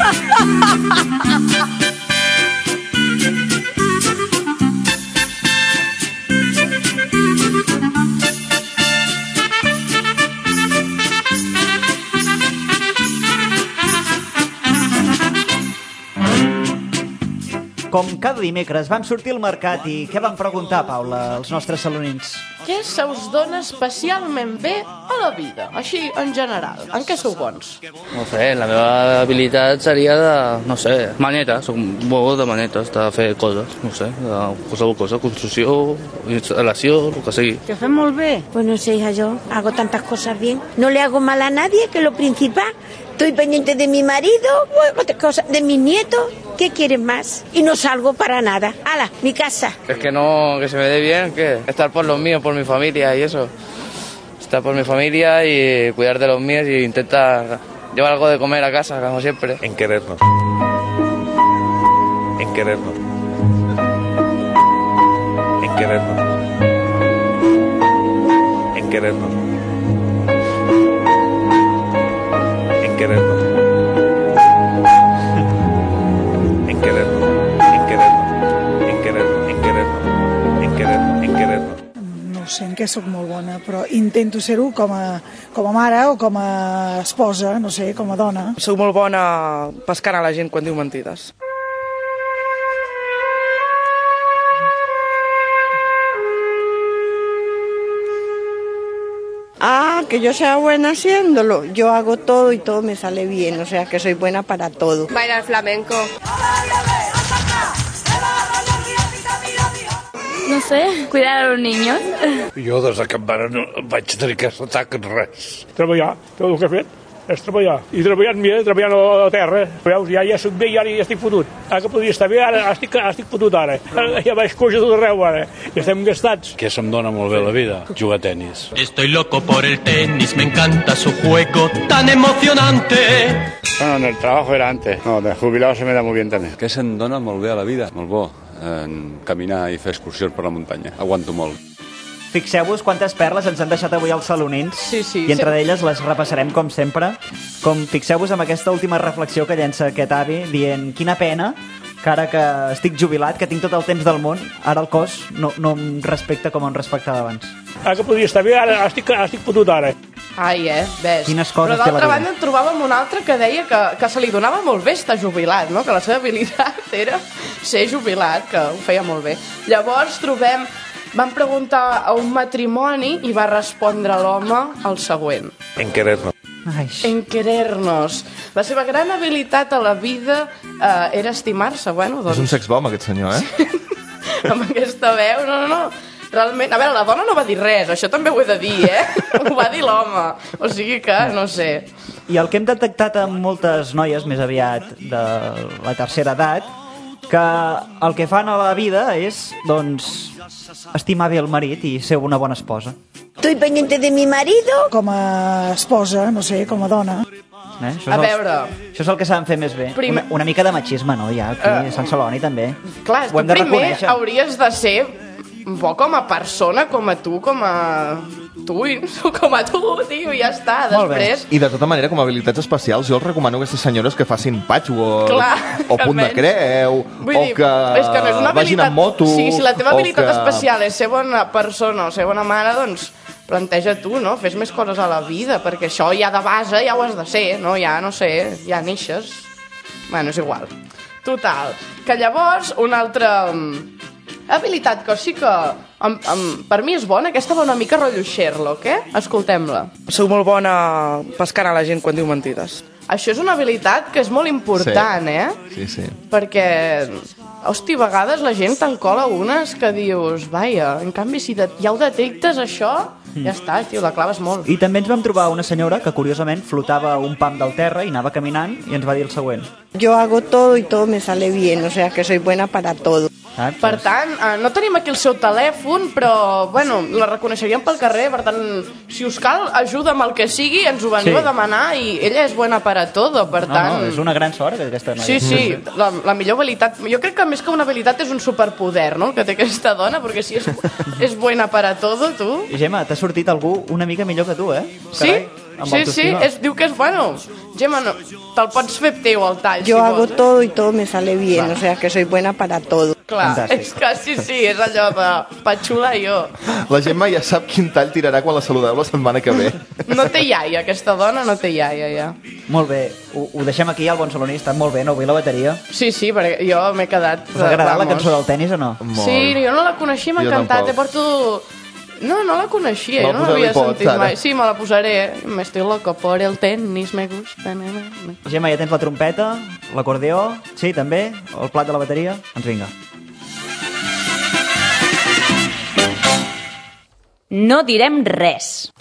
A: Com cada dimecres vam sortir al mercat i què vam preguntar, Paula, als nostres salonins?
B: Què se us dona especialment bé a la vida? Així, en general. En què sou bons?
K: No sé, la meva habilitat seria de, no sé, maneta. Soc molt de manetes, de fer coses, no sé, de qualsevol cosa, construcció, instal·lació, el que sigui.
L: ¿Te fue muy bien? Pues no sé, hija, yo hago tantas cosas bien. No le hago mal a nadie, que es lo principal. Estoy pendiente de mi marido, otras cosas, de mis nietos. ¿Qué quieres más? Y no salgo para nada. ¡Hala, mi casa!
K: Es que no, que se me dé bien, ¿qué? Estar por los míos, por mi familia y eso. Estar por mi familia y cuidar de los míos y intentar llevar algo de comer a casa, como siempre.
M: En querernos. En querernos. En querernos. En querernos. En querernos. En querernos. En querernos. En querernos. En querernos. En querernos. En querernos.
N: No sé en què sóc molt bona, però intento ser-ho com a, com a mare o com a esposa, no sé, com a dona.
O: Soc molt bona pescant a la gent quan diu mentides.
P: Ah, que yo sea buena haciéndolo. Yo hago todo y todo me sale bien, o sea que soy buena para todo.
Q: Bailar flamenco.
R: No sé, cuidar a los niños.
S: Jo des que em van no vaig tenir aquesta taca en res. Treballar, tot el que he fet és treballar. I treballant bé, treballant a la terra. Veus, ja, ja soc bé i ara ja estic fotut. Ara que podria estar bé, ara estic, estic fotut ara. Ja vaig coix a tot arreu ara. Ja estem gastats.
T: Que se'm dona molt bé la vida, jugar a tenis.
H: Estoy loco por el tenis, me encanta su juego tan emocionante.
U: Bueno, en el trabajo era antes. No, de jubilado se me da muy bien también.
V: Que se'm dona molt bé a la vida, molt bo. En caminar i fer excursions per la muntanya. Aguanto molt.
A: Fixeu-vos quantes perles ens han deixat avui els salonins.
B: Sí, sí.
A: I entre
B: sí.
A: d'elles les repassarem com sempre. Com fixeu-vos amb aquesta última reflexió que llença aquest avi, dient quina pena que ara que estic jubilat, que tinc tot el temps del món, ara el cos no, no em respecta com em respectava abans.
S: Ara que podria estar bé, ara estic, estic fotut ara.
B: Ai, eh, ves.
A: Quines coses
B: Però
A: té la
B: d'altra
A: vida.
B: banda en trobàvem un altre que deia que, que se li donava molt bé estar jubilat, no? Que la seva habilitat era ser jubilat, que ho feia molt bé. Llavors trobem... Van preguntar a un matrimoni i va respondre l'home el següent.
M: En querernos.
A: Ai.
B: En querernos. La seva gran habilitat a la vida eh, era estimar-se. Bueno, doncs...
C: És un sexbomb, aquest senyor, eh?
B: Amb aquesta veu, no, no, no. Realment, a veure, la dona no va dir res, això també ho he de dir, eh? Ho va dir l'home. O sigui que, no sé.
A: I el que hem detectat amb moltes noies, més aviat de la tercera edat, que el que fan a la vida és, doncs, estimar bé el marit i ser una bona esposa.
L: Estoy pendiente de mi marido.
N: Com a esposa, no sé, com a dona.
A: Eh? Això
B: A
A: és
B: veure...
A: El, això és el que saben fer més bé.
B: Primer-
A: Una, una mica de machisme, no? Ja, aquí
B: Eh,
A: a Sant Celoni també.
B: Clar,
A: Ho
B: tu
A: hem de
B: primer
A: reconèixer.
B: hauries de ser un poc com a persona, com a tu, com a... Tu, i com a tu, tio, ja està. Després...
C: I de tota manera, com a habilitats especials, jo els recomano a aquestes senyores que facin patchwork,
B: Clar,
C: o punt de
B: almenys.
C: creu,
B: Vull
C: o
B: dir,
C: que,
B: és que no és una
C: vagin
B: habilitat...
C: en moto...
B: Sí, si la teva
C: o
B: habilitat
C: que...
B: especial és ser bona persona o ser bona mare, doncs planteja tu, no? Fes més coses a la vida, perquè això ja de base ja ho has de ser, no? Ja, no sé, ja neixes. Bueno, és igual. Total, que llavors una altra mm, habilitat que sí que em, em, per mi és bona, aquesta va una mica rotllo Sherlock, eh? Escoltem-la.
O: Soc molt bona pescant a la gent quan diu mentides.
B: Això és una habilitat que és molt important,
C: Sí.
B: eh?
C: Sí, sí.
B: Perquè, hosti, a vegades la gent te'n cola unes que dius, vaja, en canvi, si de, ja ho detectes, això, ja està, tio, la claves molt.
A: I també ens vam trobar una senyora que, curiosament, flotava un pam del terra i anava caminant i ens va dir el següent.
P: Yo hago todo y todo me sale bien, o sea que soy buena para todo.
A: Ah,
B: Per tant, eh, no tenim aquí el seu telèfon, però, bueno, la reconeixeríem pel carrer, per tant, si us cal, ajuda amb el que sigui, ens ho veniu
A: Sí.
B: a demanar, i ella és buena para todo, per
A: No,
B: tant...
A: no, és una gran sort aquesta noia.
B: Sí, sí, la, la millor habilitat... Jo crec que més que una habilitat és un superpoder, no?, que té aquesta dona, perquè si és, és buena para todo, tu...
A: Gemma, t'ha sortit algú una mica millor que tu, eh?
B: Sí?
A: Carai, amb
B: Sí, sí,
A: autoestima.
B: es, diu que és bueno. Gemma, no, te'l pots fer teu, el tall,
P: Yo
B: si
P: hago
B: vols, eh?
P: todo y todo me sale bien, o sea que soy buena para todo.
B: Clar,
A: Fantàstic.
B: és que sí, sí, és allò de patxula jo.
C: La Gemma ja sap quin tall tirarà quan la saludeu la setmana que ve.
B: No té iaia, aquesta dona no té iaia, ja.
A: Molt bé, ho, ho deixem aquí, el bon salonista, molt bé, no vull la bateria.
B: Sí, sí, perquè jo m'he quedat...
A: Us ha agradat la
B: vamos.
A: cançó del tennis o no?
B: Sí, jo no la coneixia, m'ha
C: Jo
B: encantat,
C: tampoc.
B: he porto... No, no la coneixia,
C: Me la
B: no
C: posaré
B: l'havia
C: pots,
B: sentit
C: ara.
B: mai. Sí, me la posaré. Me estoy loco por el tenis, me gusta... Na, na, na.
A: Gemma, ja tens la trompeta, l'acordeó, sí, també, el plat de la bateria, doncs vinga.
G: No direm res.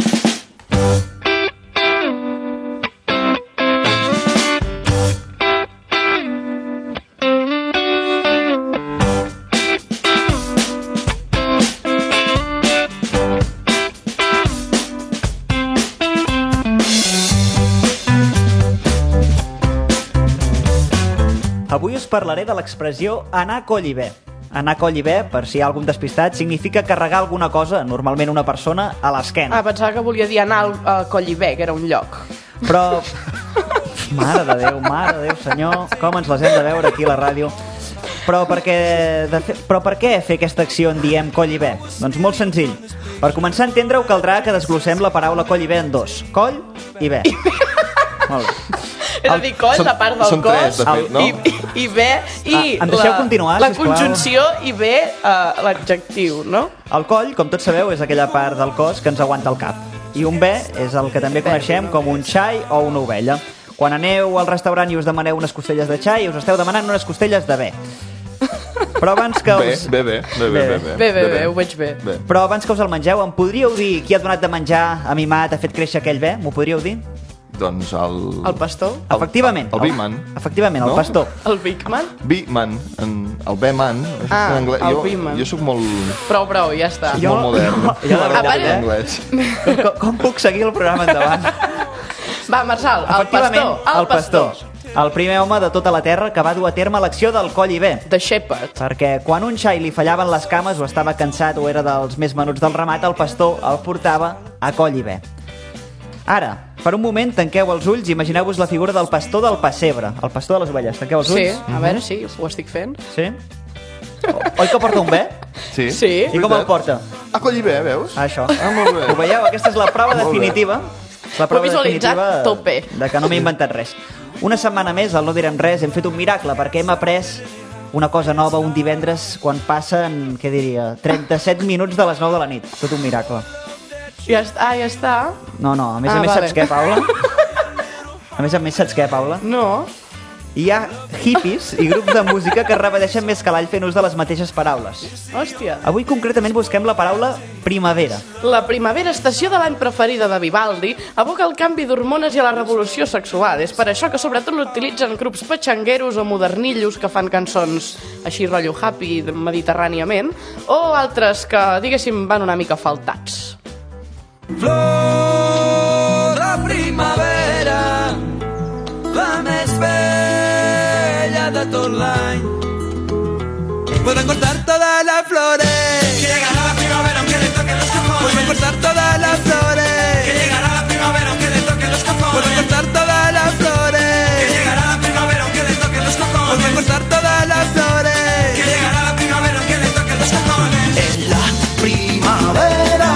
A: Avui us parlaré de l'expressió anar colli bé. Anar colli bé, per si hi ha algun despistat, significa carregar alguna cosa, normalment una persona, a l'esquena.
B: Ah, pensava que volia dir anar al, al Collibè, que era un lloc.
A: Però... Mare de Déu, mare de Déu, senyor, com ens les hem de veure aquí a la ràdio. Però, perquè de fe... Però per què fer aquesta acció en diem colli bé? Doncs molt senzill. Per començar a entendre-ho caldrà que desglossem la paraula colli bé en dos. Coll i bé. Molt bé.
B: És a dir, coll,
C: Són-
B: la part del
C: són
B: cos,
C: tres, de fet, no?
B: i, i, i bé, i
A: Ah, em deixeu
B: la,
A: continuar,
B: la
A: sisplau?
B: conjunció i bé uh, l'adjectiu, no?
A: El coll, com tots sabeu, és aquella part del cos que ens aguanta el cap. I un bé és el que també coneixem com un xai o una ovella. Quan aneu al restaurant i us demaneu unes costelles de xai, us esteu demanant unes costelles de bé. Però abans que
C: Bé,
A: us...
C: bé, bé, bé, bé, bé, bé.
B: Bé, bé, bé, ho veig bé.
C: Bé.
A: Però abans que us el mengeu, em podríeu dir qui ha donat de menjar, ha mimat, ha fet créixer aquell bé? M'ho podríeu dir?
C: Doncs el...
B: El pastor?
A: Efectivament.
C: El Big-Man.
A: Efectivament, el
C: No?
A: pastor.
B: El Big Man?
C: B-man, en, el B-man.
B: Ah,
C: en anglès.
B: el
C: jo,
B: B-man.
C: jo sóc molt,
B: Prou, prou, ja està.
C: jo, molt modern.
A: jo, de veritat,
C: M'agrada
A: eh?
C: l'anglès.
A: Com, com puc seguir el programa endavant?
B: Va, Marçal, el
A: Efectivament,
B: pastor. El pastor.
A: El primer home de tota la Terra que va dur a terme l'acció del coll i bé.
B: The Shepherd.
A: Perquè quan un xai li fallaven les cames o estava cansat o era dels més menuts del ramat, el pastor el portava a coll i bé. Ara, per un moment, tanqueu els ulls i imagineu-vos la figura del pastor del pessebre, el pastor de les ovelles. Tanqueu els
B: Sí,
A: ulls.
B: a veure, sí, ho estic fent.
A: Sí? Oi que porta un bé?
C: Sí.
B: Sí.
A: I com el porta?
C: A colli bé, veus?
A: Això.
C: Ah, molt bé.
A: Ho veieu? Aquesta és la prova
C: Molt bé.
A: definitiva. És la prova
B: Ho he visualitzat
A: definitiva
B: tope.
A: de que no m'he inventat res. Una setmana més, al No direm res, hem fet un miracle perquè hem après una cosa nova un divendres quan passen, què diria, trenta-set minuts de les nou de la nit. Tot un miracle.
B: Ja està, ja està.
A: No, no, a més
B: Ah,
A: a més
B: vale.
A: saps què, Paula? A més a més saps què, Paula?
B: No.
A: Hi ha hippies i grups de música que repeteixen més que l'all fent ús de les mateixes paraules.
B: Hòstia.
A: Avui concretament busquem la paraula primavera.
B: La primavera, estació de l'any preferida de Vivaldi, evoca el canvi d'hormones i la revolució sexual. És per això que sobretot l'utilitzen grups petxangueros o modernillos que fan cançons així rotllo happy mediterràniament, o altres que, diguéssim, van una mica faltats.
H: Flor de primavera, la més bella de tot l'any. Pueden cortar todas las flores, que llegará la primavera aunque le toquen los cojones. Pueden cortar todas las flores, que llegará la primavera aunque le toquen los cojones. Pueden cortar todas las flores, que llegará la primavera aunque le toquen los cojones. Pueden cortar todas las flores, que llegará la primavera aunque le toquen los cojones. En la primavera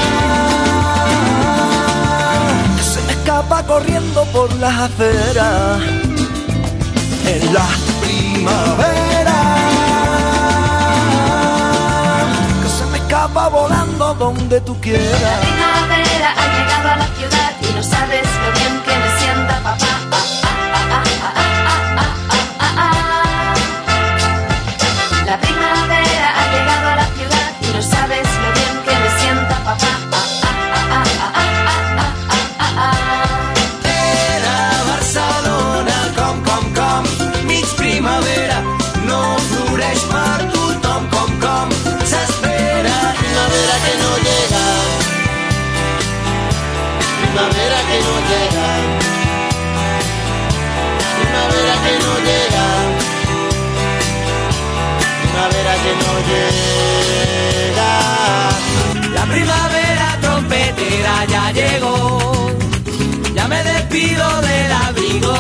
H: se me escapa corriendo por las aceras. En la primavera que se me escapa volando donde tú quieras.
I: La primavera ha llegado a la ciudad y no sabes lo bien que me sienta papá. Ah, ah, ah, ah, ah, ah, ah, ah, ah. La primavera ha llegado a la ciudad y no sabes lo bien que me sienta papá. Ah, ah, ah, ah, ah, ah, ah, ah, ah.
H: Era Barcelona, com, com, com, mig primavera, no floreix per tothom. primavera que no llega, primavera que no llega, primavera que no llega. La primavera trompetera ya llegó, ya me despido del abrigo.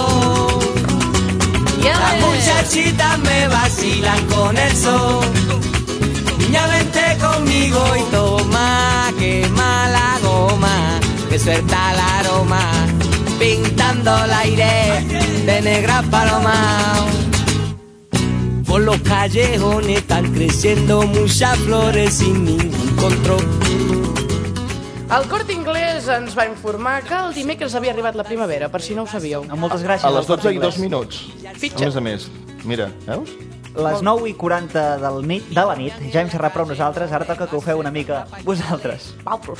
H: Las muchachitas me vacilan con el sol. Niña, vente conmigo y toma, quema la goma, que suelta el aroma, pintando el aire de negra paloma. Por los callejones están creciendo muchas flores sin ningún control.
B: El Corte Inglés ens va informar que el dimecres havia arribat la primavera, per si no ho sabíeu.
A: Moltes gràcies.
C: A les dotze i dos minuts.
B: Fitxa.
C: A més a més. Mira, veus?
A: Les nou i quaranta del nit, de la nit, ja hem xerrat prou nosaltres, ara toca que ho feu una mica vosaltres.
B: Valtros.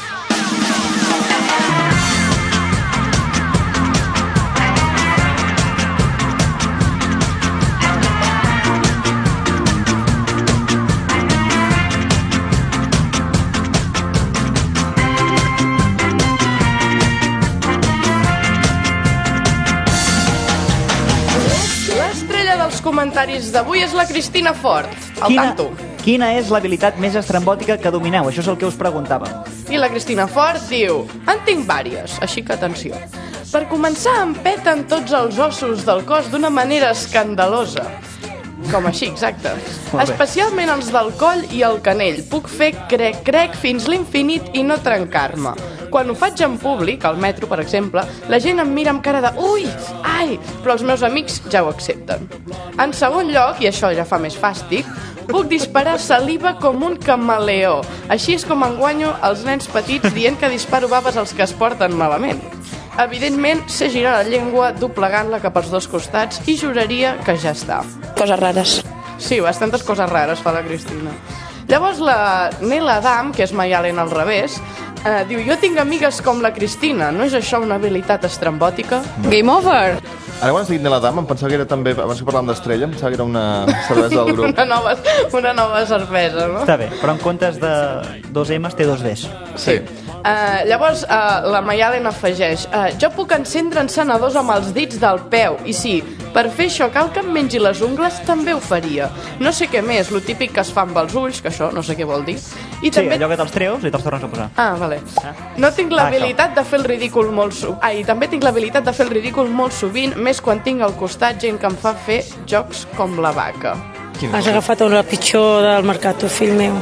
B: Comentaris d'avui és la Cristina Fort, al
A: quina,
B: tanto.
A: Quina és l'habilitat més estrambòtica que domineu? Això és el que us preguntàvem.
B: I la Cristina Fort diu: en tinc vàries, així que atenció. Per començar, em peten tots els ossos del cos d'una manera escandalosa. Com així, exacte. Especialment els del coll i el canell. Puc fer crec-crec fins l'infinit i no trencar-me. Quan ho faig en públic, al metro, per exemple, la gent em mira amb cara de ui, ai, però els meus amics ja ho accepten. En segon lloc, i això ja fa més fàstic, puc disparar saliva com un camaleó. Així és com enguanyo els nens petits dient que disparo baves als que es porten malament. Evidentment, sé girar la llengua doblegant-la cap als dos costats i juraria que ja està.
D: Coses rares.
B: Sí, bastantes coses rares fa la Cristina. Llavors la Neil Adam, que és Mayalen al revés, eh, diu: jo tinc amigues com la Cristina, no és això una habilitat estrambòtica? Game over!
C: Ara quan has dit Neil Adam em pensava que era també, abans que parlàvem d'Estrella, em pensava que era una cervesa del grup.
B: una, nova, una nova cervesa, no?
A: Està bé, però en comptes de dos M's té dos D's.
B: Sí. Uh, llavors uh, la Mayalen afegeix: uh, jo puc encendre encenedors amb els dits del peu, i sí, per fer això cal que em mengi les ungles, també ho faria. No sé què més, lo típic que es fa amb els ulls, que això no sé què vol dir. I
A: sí,
B: també...
A: allò que te'ls treus i te'ls tornes a posar.
B: Ah, vale. No tinc l'habilitat de fer el ridícul molt sovint. Ah, i també tinc l'habilitat de fer el ridícul molt sovint, més quan tinc al costat gent que em fa fer jocs com la vaca.
D: Has agafat una pitjor del mercat, tu, fill meu.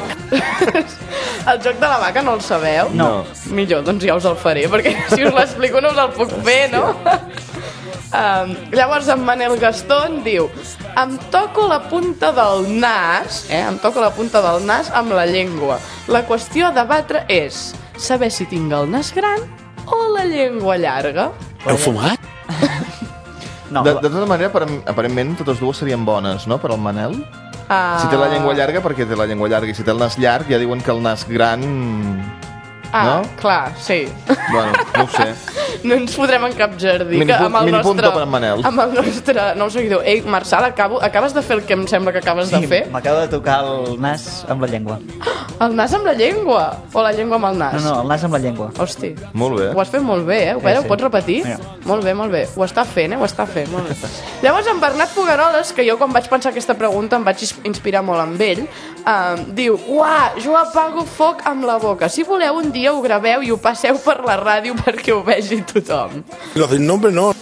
B: El joc de la vaca no el sabeu?
A: No.
B: Millor, doncs ja us el faré, perquè si us l'explico no us el puc fer, no? Um, llavors en Manel Gastón diu: em toco la punta del nas, eh? Em toco la punta del nas amb la llengua. La qüestió a debatre és saber si tinc el nas gran o la llengua llarga.
Q: Heu fumat?
A: No,
C: de, de tota manera, aparentment, totes dues serien bones, no?, per al Manel.
B: Ah.
C: Si té la llengua llarga, perquè té la llengua llarga, i si té el nas llarg, ja diuen que el nas gran...
B: Ah,
C: no?
B: clar, sí.
C: Bueno, no ho sé.
B: No ens fotrem en cap jardí.
C: Mini,
B: Que amb el
C: mini
B: nostre,
C: punto per en Manel.
B: amb el nostre nou seguidor. Ei, Marçal, acabo, acabes de fer el que em sembla que acabes
A: sí,
B: de fer?
A: m'acaba de tocar el nas amb la llengua.
B: El nas amb la llengua? O la llengua amb el nas?
A: No, no, el nas amb la llengua.
B: Hosti.
C: Molt bé.
B: Ho has fet molt bé, eh? Ho,
A: Eh,
B: eh,
A: sí.
B: ho pots repetir?
A: Mira.
B: Molt bé, molt bé. Ho està fent, eh? Ho està fent, molt bé. Llavors, en Bernat Fogaroles, que jo quan vaig pensar aquesta pregunta em vaig is- inspirar molt amb ell, eh, diu: uah, jo apago foc amb la boca. Si voleu, un dia ho graveu i ho passeu per la ràdio perquè ho vegi tothom.
Q: Lo del nombre no.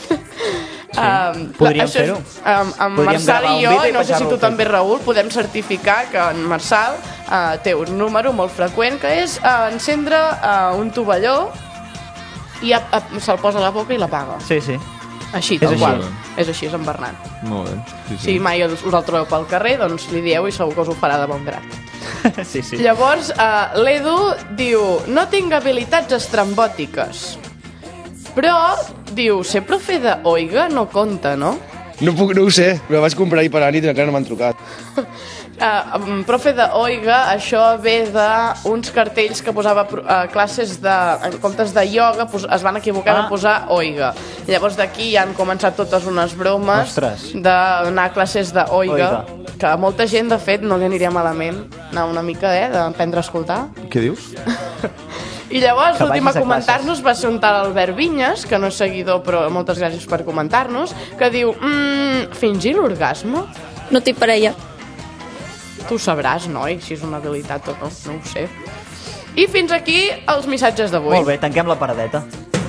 B: Um,
A: Podríem
B: això és-
A: fer-ho.
B: Um, amb
A: Podríem
B: Marçal
A: gravar
B: i
A: un
B: jo,
A: vídeo i
B: i no sé si
A: passar-lo
B: tu
A: al
B: també, Raül, podem certificar que en Marçal uh, té un número molt freqüent, que és uh, encendre uh, un tovalló i uh, uh, se'l posa a la boca i l'apaga.
A: Sí, sí.
B: Així,
A: És
B: tal
A: així.
B: qual. És així, és en Bernat.
C: Molt bé. Sí,
B: Si mai us us el trobeu pel carrer, doncs li dieu i segur que us ho farà de bon grat.
A: sí, sí.
B: Llavors, uh, l'Edu diu: no tinc habilitats estrambòtiques. Però, diu, ser profe de Oiga no compta, no?
W: No puc, no ho sé, me vaig comprar ahir per la nit i encara no m'han trucat.
B: Uh, profe de Oiga, això ve d'uns cartells que posava uh, classes de... En comptes de ioga, pos, es van equivocar ah. de posar Oiga. Llavors d'aquí ja han començat totes unes bromes
A: Ostres.
B: d'anar a classes de Oiga,
A: Oiga.
B: que a molta gent, de fet, no li aniria malament anar una mica, eh, d'aprendre a escoltar.
C: Què dius?
B: I llavors
A: Que
B: l'últim a
A: vagis a
B: comentar-nos va ser un tal Albert Vinyes, que no és seguidor, però moltes gràcies per comentar-nos, que diu, mmm, fingir l'orgasme?
R: No tinc parella.
B: Tu ho sabràs, noi, si és una habilitat o no, no ho sé. I fins aquí els missatges d'avui.
A: Molt bé, tanquem la paradeta.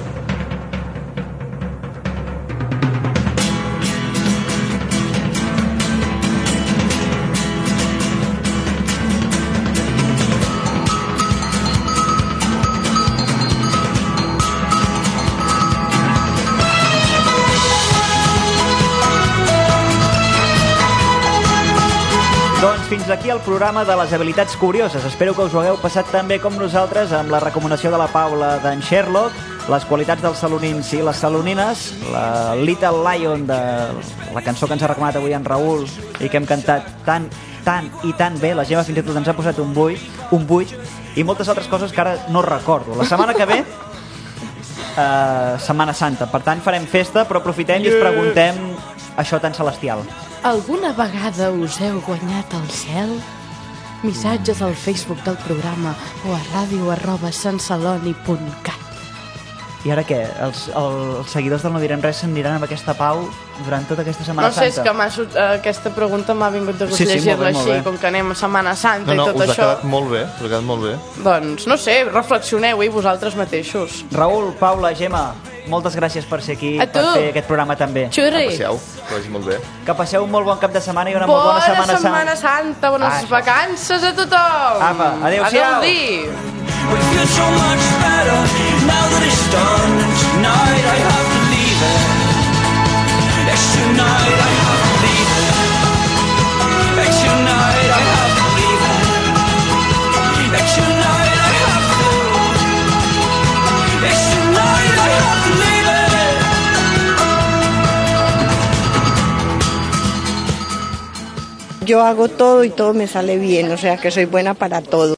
A: Doncs fins aquí el programa de les habilitats curioses. Espero que us ho hagueu passat tan bé com nosaltres amb la recomanació de la Paula d'en Sherlock, les qualitats dels salonins i les salonines, la Little Lion de la cançó que ens ha recomanat avui en Raül i que hem cantat tan, tan i tan bé. La Gemma fins i tot ens ha posat un buit, un buit i moltes altres coses que ara no recordo. La setmana que ve, eh, Setmana Santa. Per tant, farem festa, però aprofitem i us preguntem això tan celestial.
B: Alguna vegada us heu guanyat el cel? Missatges al Facebook del programa o a ràdio arroba santceloni punt cat.
A: I ara què? Els, els seguidors del No Direm Res s'aniran amb aquesta pau durant tota aquesta Setmana
B: No sé,
A: Santa?
B: és que m'ha sort- eh, aquesta pregunta m'ha vingut de gust
A: Sí, sí,
B: llegir-la
A: molt bé, molt
B: així,
A: bé.
B: com que anem a Setmana Santa
C: No, no,
B: i tot
C: us ha
B: això.
C: quedat molt bé, us ha quedat molt bé.
B: Doncs, no sé, reflexioneu-hi vosaltres mateixos.
A: Raül, Paula, Gemma, moltes gràcies per ser aquí,
B: A
A: per
B: tu.
A: fer aquest programa també.
B: Xurri.
C: Que passeu, que vagi molt bé.
A: Que passeu un molt bon cap de setmana i una molt bona
B: Bona
A: Setmana
B: Setmana
A: Santa.
B: Santa, bones
A: Ah, això.
B: vacances a tothom!
A: Apa, adéu-siau.
B: Adéu-dir!
H: But it feels so much better now that it's done. And tonight I have to leave it. Yes, tonight I have to leave it. Yes, tonight I have to leave it. Yes, tonight I have to. Yes, tonight I have to leave it.
P: Yo hago todo y todo me sale bien, o sea que soy buena para todo.